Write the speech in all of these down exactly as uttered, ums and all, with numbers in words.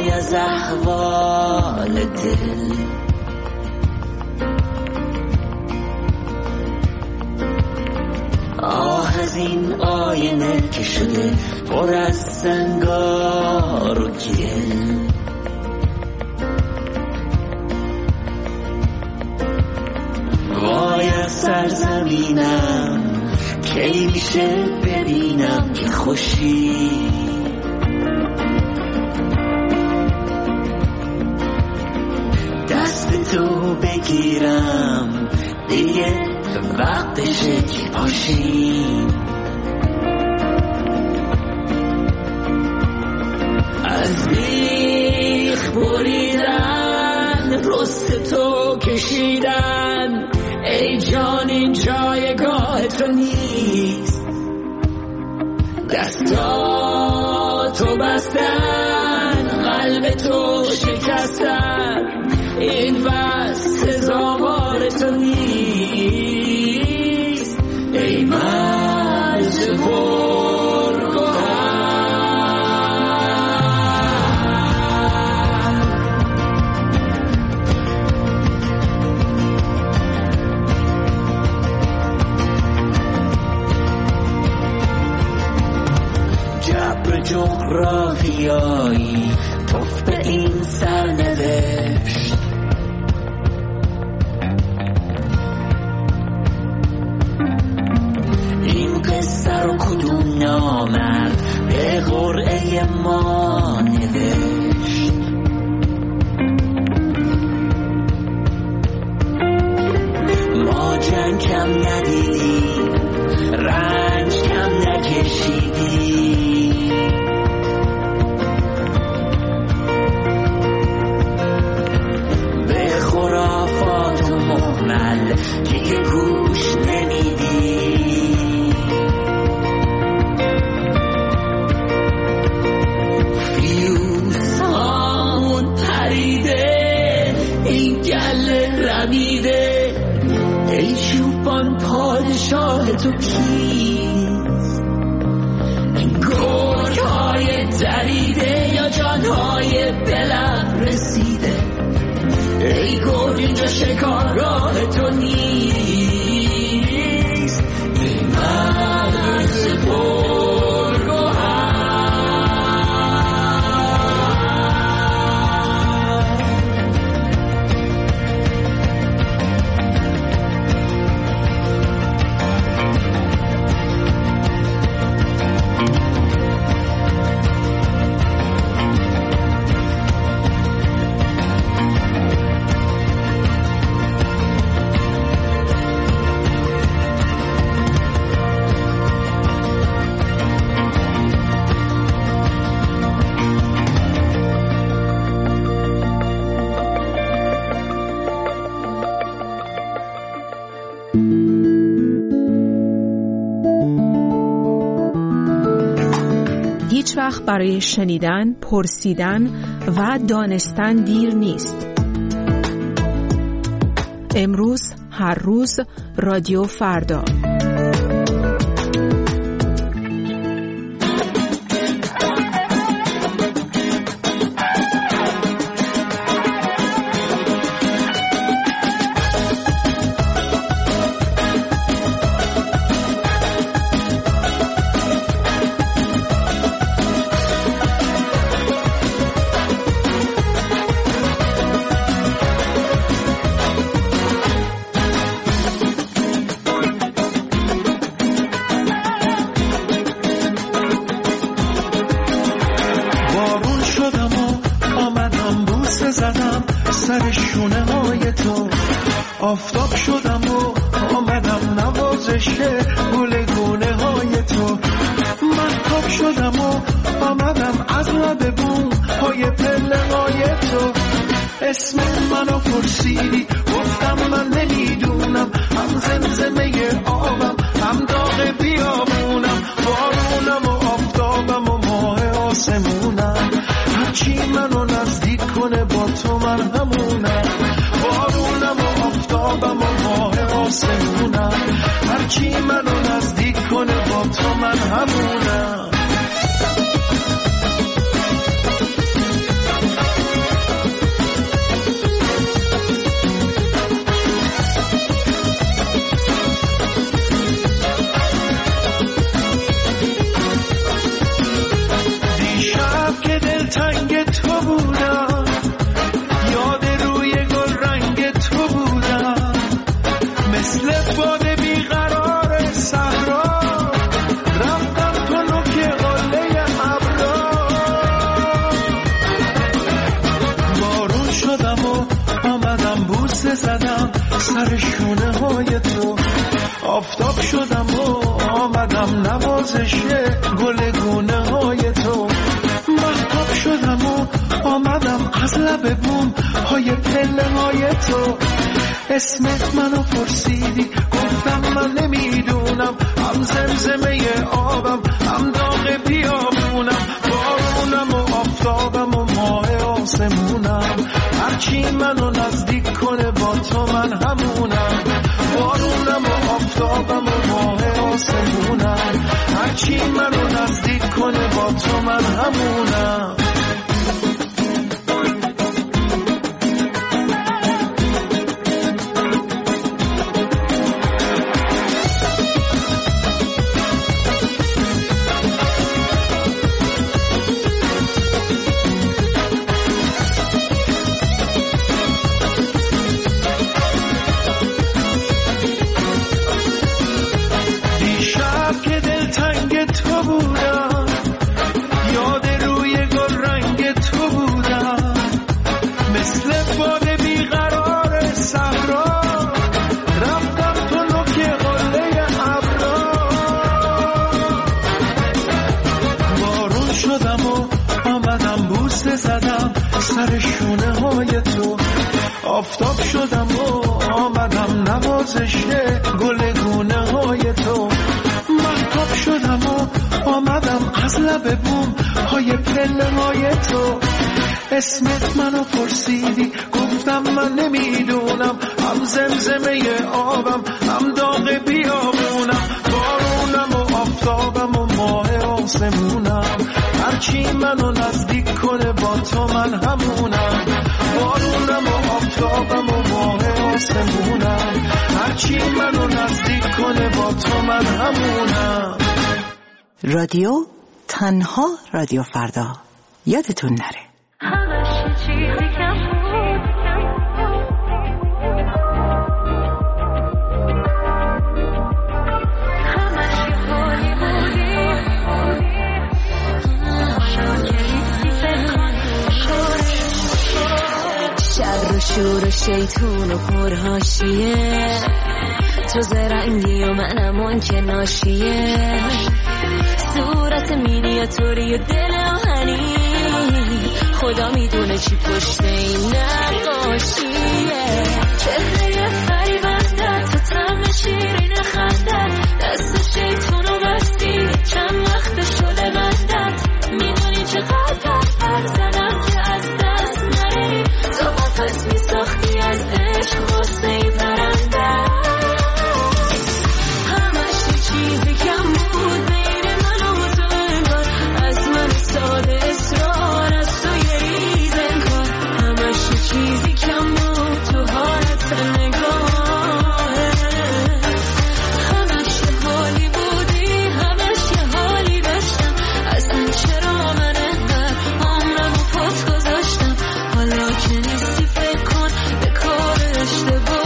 وای از احوال دل. آه از این آینه که شده پر از سنگار و گل. وای از سرزمینم کی میشه ببینم که خوشی. دست تو بگیرم دیگه وقتشه که پاشیم. از بیخ بریدن رست تو کشیدن، ای جان این جایگاه تو نیست. دستا تو بستن قلب تو شکستن، این بس سزاوار تو نیست. ای مرز پرگوهر جبر جغرافیایی توف به این سرنوشت. این قصه رو کدوم نامرد به قرعه ما نوشت. ما جنگ کم ندیدیم، رنج کم نکشیدیم. به خرافات و مهمل دیگه گوش نمیدیم. فیوزهامون پریده، این گله رمیده. ای چوپان پادشاه تو کیست؟ این گرگ‌های دریده یا جان‌های بلم رسیده؟ ای گرگ اینجا شکارگاه تو نیست. ای مرز پرگوهر هیچ وقت برای شنیدن، پرسیدن و دانستن دیر نیست. امروز، هر روز، رادیو فردا. آفتاب شدم و آمدم نوازش گلگونه های تو. مهتاب شدم و آمدم از لب بوم های پله های تو. اسم منو پرسیدی گفتم من نمیدونم، هم زمزمه آبم هم داغ بیابونم، بارونم و آفتابم و ماه آسمونم. هرچی منو نزدیک کنه با تو من همونم، بارونم و آفتابم و ماه آسمونم. هرچی منو نزدیک کنه با تو من همونم. سر شونه های تو. آفتاب شدم و آمدم نوازش گل گونه های تو. مهتاب شدم و آمدم از لب بوم های پله های تو. اسمت منو پرسیدی گفتم من نمیدونم، هم زمزمه آبم هم داغ بیابونم، بارونم و آفتابم و ماه آسمونم، هرچی منو نزدیک کنه با تو من همونم. بارونم و آفتابم و ماه آسمونم، هرچی منو نزدیک کنه با تو من همونم. سر شونه های تو. آفتاب شدم و آمدم نوازش گل گونه های تو. مهتاب شدم و آمدم از لب بوم های پله های تو. اسمت منو پرسیدی گفتم من نمیدونم، هم زمزمه آبم هم داغ بیابونم، بارونم و آفتابم و ماه آسمونم، هرچی منو نزدیک کنه با تو من همونم. بارونم و آفتابم و ماه آسمونم، هرچی منو نزدیک کنه با تو من همونم. رادیو تنها رادیو فردا، یادتون نره. همش چیزی کم بود، همش حالی بودی، شر و شور و شیطون و پرهاشیه، تو زرنگی و منم اون که ناشیه، صورت مینیاتوری و دل آهنی، خدا میدونه چی پشت این نقاشیه. چهره فریبنده تو طعم شیرین خندت، دست شیطون و بستی چند وقت شده بندت، میدونی چقدر حرف زدم که از دست نری، تو قفس میساختی از عشق غصه ای پرنده. همش چیزی کم بود بین من و تو، انگار از من ساده اصرار از تو یه ریز انگار، همش چیزی کم بود تو حالت نگاهه، همش حالی بودی همش یه حالی داشتم، اصلا چرا من انقدر عمرم و پات گذاشتم، حالا که نیستی فکر کن به کار اشتباهت.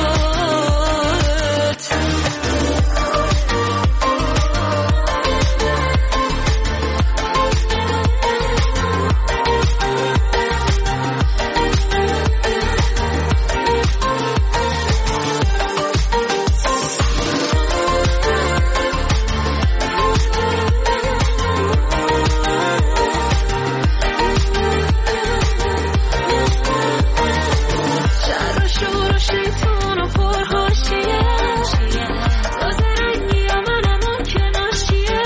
شر و شور و شیطون و پرهاشیه، تازه رنگی و منم اون که ناشیه،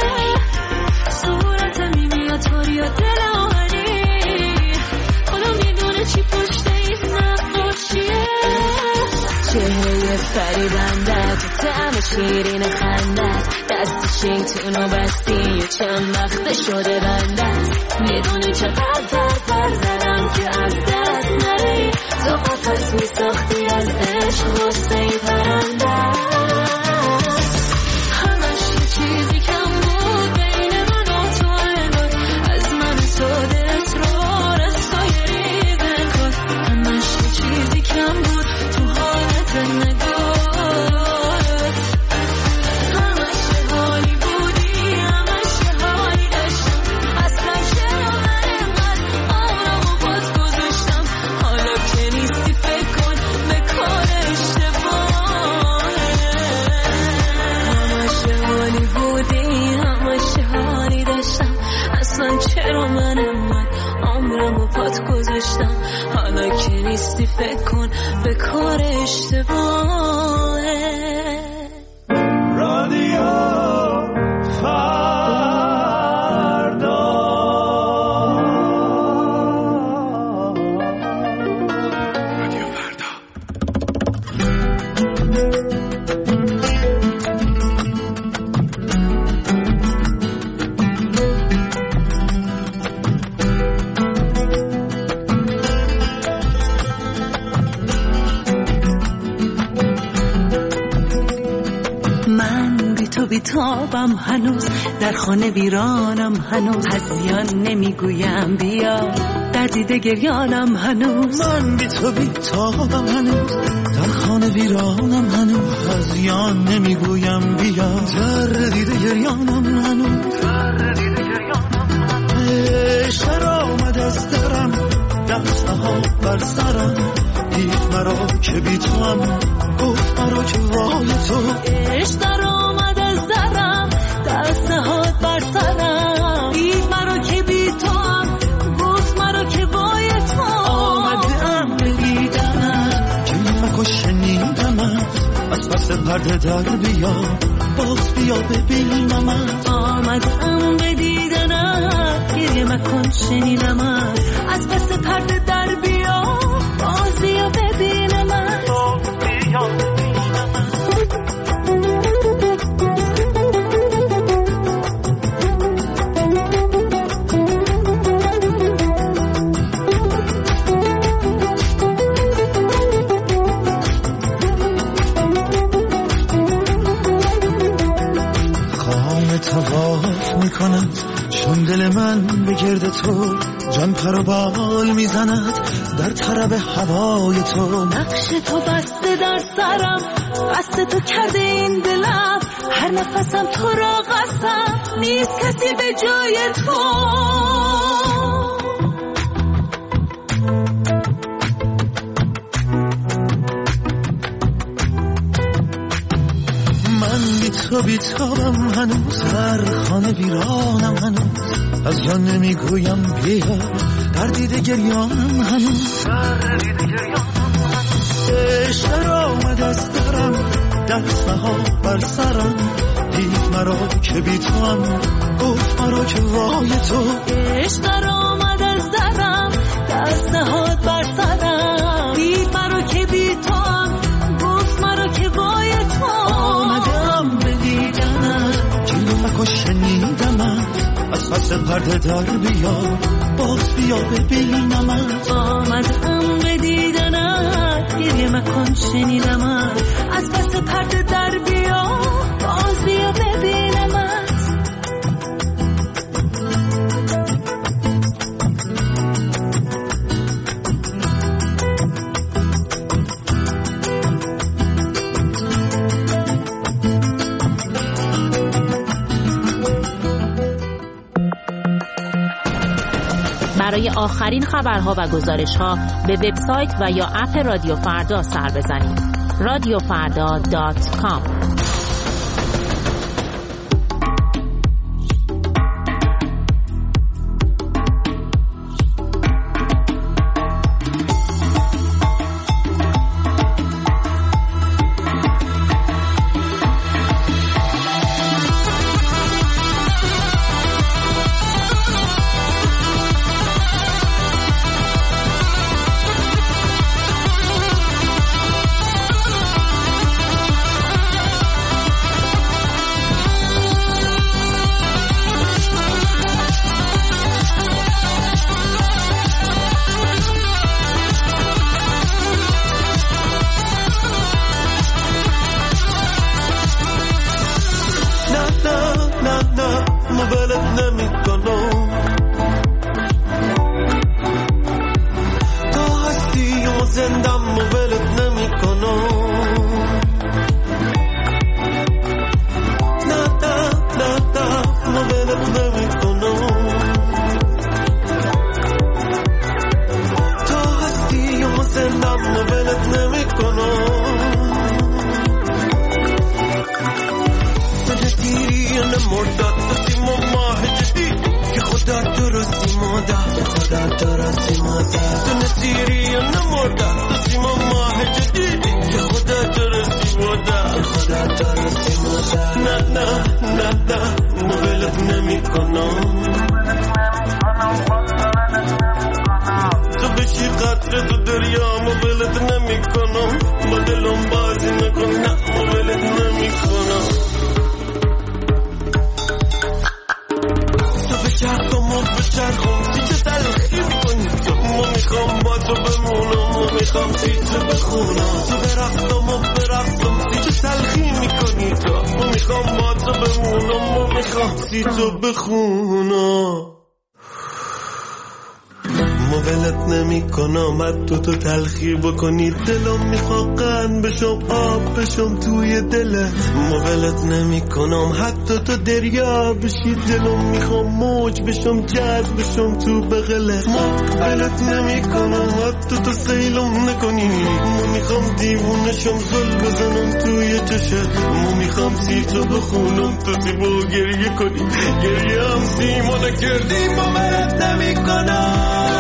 صورت مینیاتوری و دل آهنی، خدا میدونه چی پشت این نقاشیه. چهره فریبنده تو طعم شیرین خندت، دست شیطون و بستی و چند وقت شده بندت، میدونی چقدر پر زدم که از دست نری، تو قفس میساختی از عشق غصه ای پرنده. همش یه چیزی کم بود بین من و تو، انگار از من ساده اصرار از تو یه ریز انگار، همش یه چیزی کم بود تو حالت نگاهت، همش یه حالی بودی همش یه حالی داشتم، اصلا چرا من انقدر عمرم و پات گذاشتم، حالا که نیستی فکر کن به کار اشتباهت. گذاشتم، حالا که نیستی فکر کن به کار اشتباهه. رادیو بیتابم هنوز، در خانه ویرانم هنوز، هزیان نمیگویم بیا، در دیده گریانم هنوز. من بی تو بیتابم هنوز، در خانه ویرانم هنوز، هزیان نمیگویم بیا، در دیده گریانم هنوز. عشق آمد از درم، دست ها بر سرم، دید مرا که بی تو هم، گفت مرا که وای تو. عشق آمد از درم، دست ها بر سرم، دید مرا که بی تو هم، گفت مرا که وای تو. آمدم به دیدنت، کلمه که شنیدمت، از پس پرده در بیا، باز بیا ببینمت. آمدم به دیدنت، گریه مکن شنیدمت، از پس پرده در بیا، باز بیا ببینمت. باز بیا ببینمت. تواف میکند چون دل من به گرد تو، جان پر و بال میزند در طرب هوای تو. نقش تو بسته در سرم، قصد تو کرده این دلم، هر نفسم تو را قسم، نیست کسی به جای تو. تو بیتابم هنوز، در خانه ویرانم هنوز، از جان نمیگویم بیا، در دیده گریانم هنوز. عشق آمد از درم، دست ها بر سرم، دید مرا که بی تو هم، گفت مرا که وای تو. عشق آمد از درم، دست ها بر سرم، دید مرا که بی تو هم، گفت مرا که وای تو. آمدم به دیدنت، کلمه که شنیدمت، از پس پرده در بیا، باز بیا ببینمت. آمدم به دیدنت، گریه مکن شنیدمت، از پس پرده در بیا، باز بیا ببینمت. برای آخرین خبرها و گزارش‌ها به وبسایت و یا اپ رادیو فردا سر بزنید. رادیو فردا دات کام. مادر که خودت درستی مادر تو نسیری یا نمردر تو سیما ماه جدیدی که خودت درستی مادر که خودت درستی مادر نه نه نه نه مولت نمی کنم تو بشی قطره تو دریا مولت نمی کنم با دلم بازی نکن نه مولت نمی کنم تو بچرخم و بچرخم سی چه تلخی کنی تو ما میخوام با تو بمونم ما میخوام سی تو بخونم تو برفتم و برفتم سی چه تلخی میکنی تو ما میخوام با تو بمونم ما میخوام سی تو بخونم مولت نمی کنم حتی تو تلخی بکنی دلم میخواد قند بشم آب بشم توی دلت مولت نمی کنم حتی تو دریا بشی دلم میخوام موج بشم جذب بشم تو بغلت مولت نمی کنم حتی تو سیلم نکنی ما میخوام دیوونه شم زل بزنم توی چشت ما میخوام سی تو بخونم تو سی با گریه کنی گریه هم سی ما نکردی مولت نمی کنم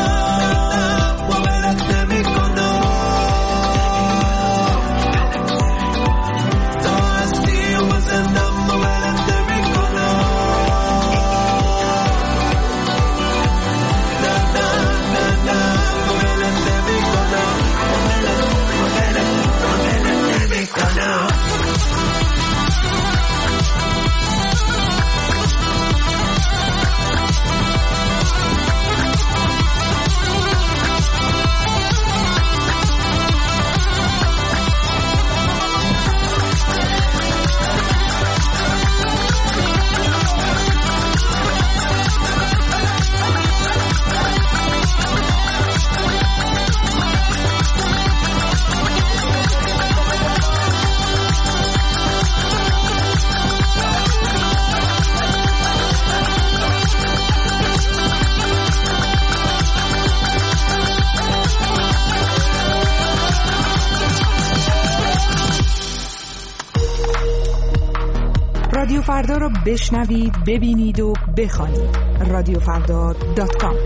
رادیو فردا را بشنوید، ببینید و بخوانید. رادیو فردا دات کام.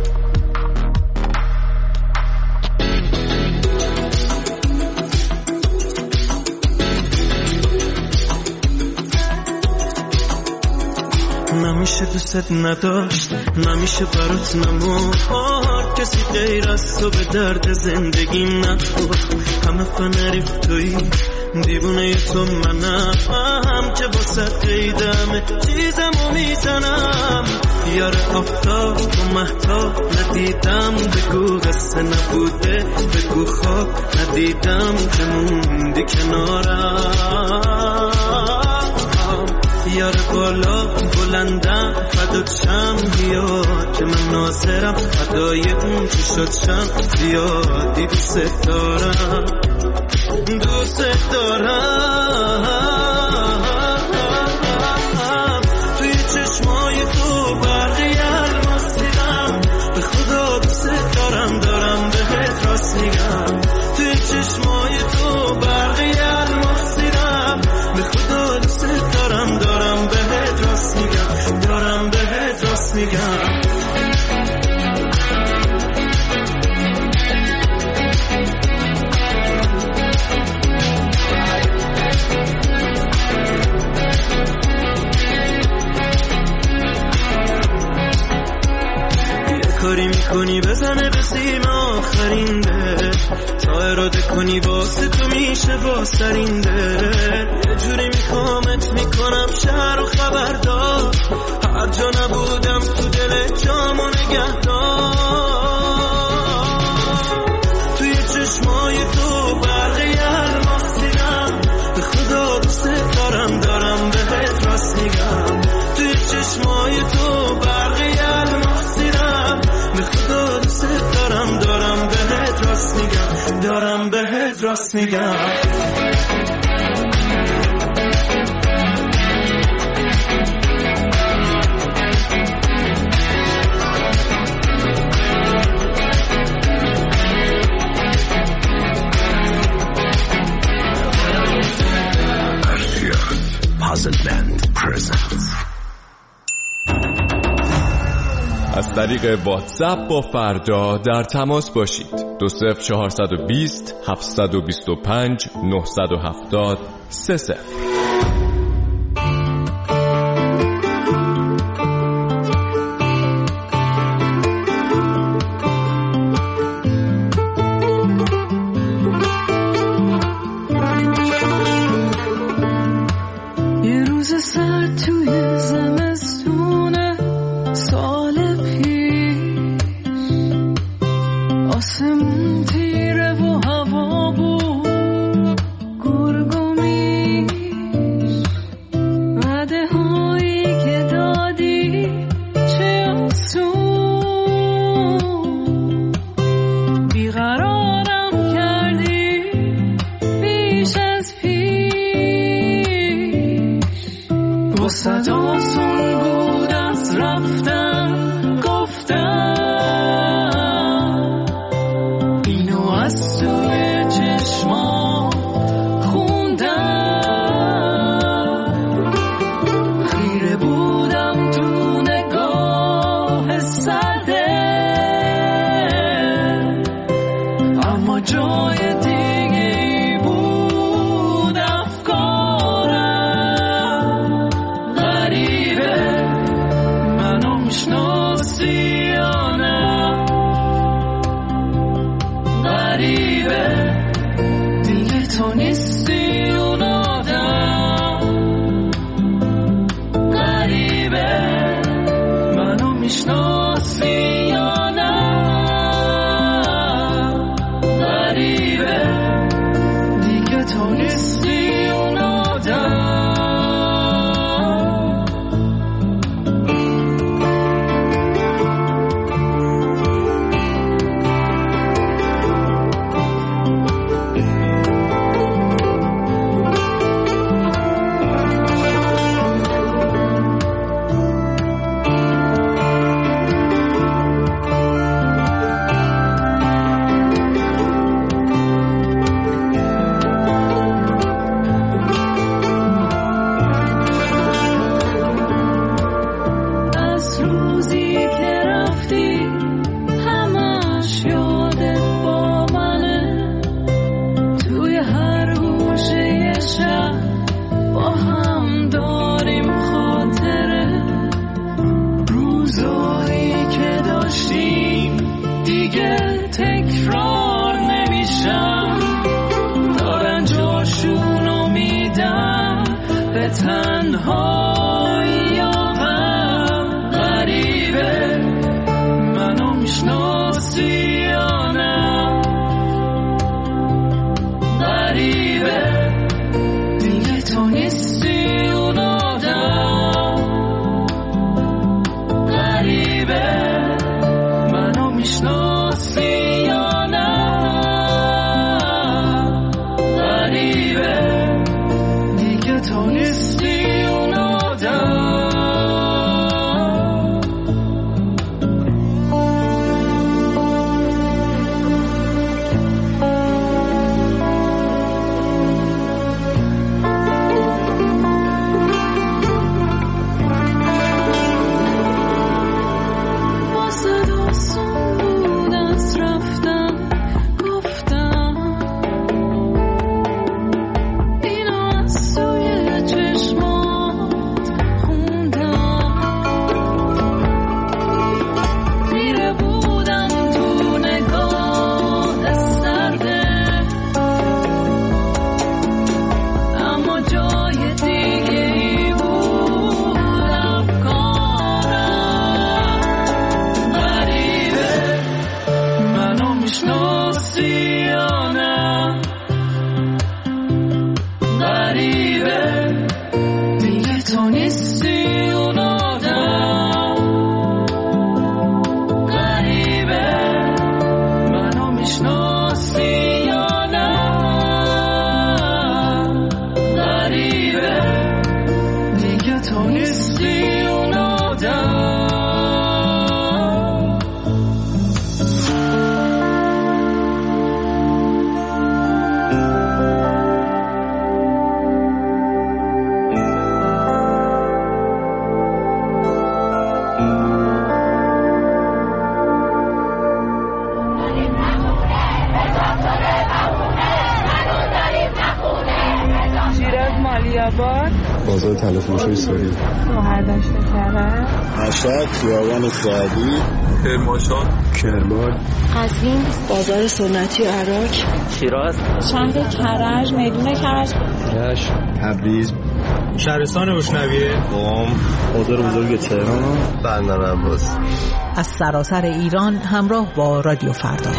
نمیشه دوست نداشت، نمیشه برات نموند، کسی غیر از تو به درد زندگیم نخورد. همه فنریف توی دیوونه تو منم که واسه قیدم چیزمو میزنم. یار آفتاب و مهتاب ندیدم، بگو قصه نبوده، بگو خواب ندیدم که موندی کنارم. یار بالا بلندم فدات شم، بیا که من ناظرم فدای اون که شد شم. زیادی دوست دارم، دوست دارم. توی چشمای تو برقی الماس دیدم، به خدا دوست دارم، دارم بهت راست میگم. توی چشمای تو برقی الماس دیدم، به خدا دوست دارم، دارم بهت راست میگم، دارم بهت راست میگم. کاری میکنی بزنه به سیم آخرین ده، تا اراده کنی واسه تو میشه واسرین ده. یه جوری میخوامت میکنم شهر و خبردار، هر جا نبودم تو دل جامو نگهدار. توی چشمای تو برقی الماس دیدم، به خدا دوست دارم، دارم بهت راست میگم. توی چشمای تو برقی الماس دیدم، به خدا دوست دارم، دارم بهت راست میگم، دارم بهت راست میگم. Puzzle Band presents از طریق واتساپ با فردا در تماس باشید. دو صفر چهارصد و بیست هفتصد و بیست و پنج نهصد و هفتاد سه صفر. آباد، بازار طلا فروشی سوری، شهردشت کرج، مشهد، خیابان سعدی، کرمانشاه، کرمان، قزوین، بازار سنتی عراق، شیراز، شهر کرج، میدون کرج، رشت، تبریز، شهرستان روشنویه، قم، بازار بزرگ تهران، بندر عباس. از سراسر ایران همراه با رادیو فردا.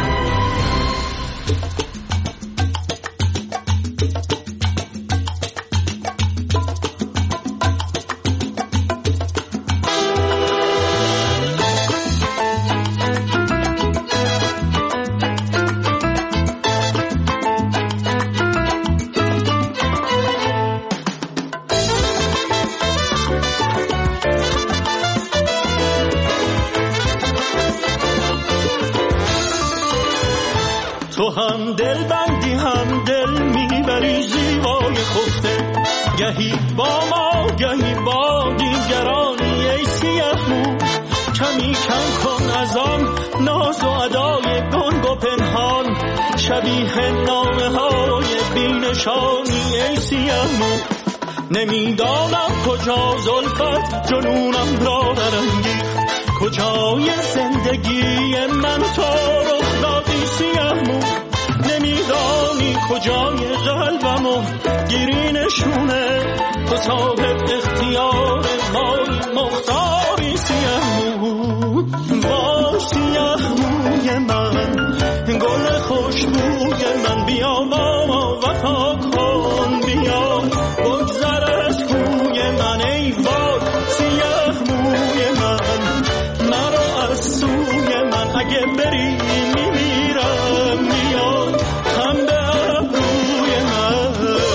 تو هم دل بندی هم دل میبری زیبای خفته، گهی با ما گهی با دیگرانی ای سیه مو. کمی کم کن از آن ناز و ادای گنگ و پنهان، شبیه نامه های بینشانی ای سیه مو. نمیدانم کجا زلفت جنونم را برانگیخت، کجای زندگی من تو رخ دادی سیه مو. نمیدانی کجای قلبمو گیری نشونه، تو صاحب اختیار مای مختاری سیه مو. با سیه موی من گل خوشبوی من، بیا با ما وفا کن، بیا بگذر از کوی من ای باد سیه موی من. مرا از سوی من اگه بری میمیرم، بیا هم به ابروی من.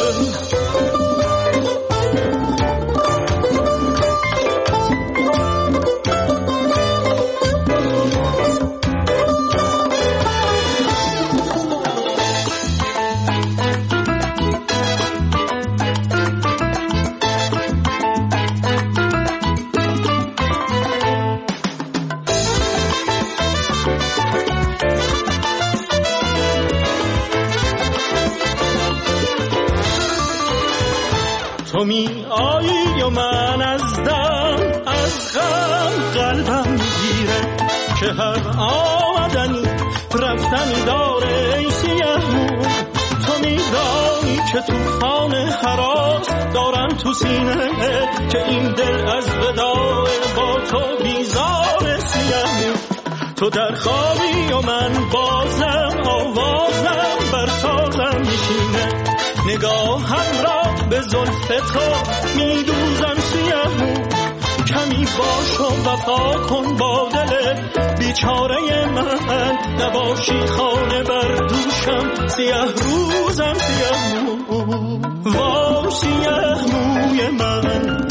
تو می آیی و من از دم از غم قلبم میگیره، که هر آمدنی رفتنی داره ای سیه مو. تو میدانی که توفان هراس دارم تو سینه، که این دل از وداع با تو بیزار سیه مو. تو در خوابی و من بازم آوازم بر تازم میشینه، نگاهم را به زلف تو میدوزم سیه مو. کمی باش و وفا کن با دل بیچاره من، نباشی خانه بر دوشم سیه روزم سیه مو. وا سیه موی من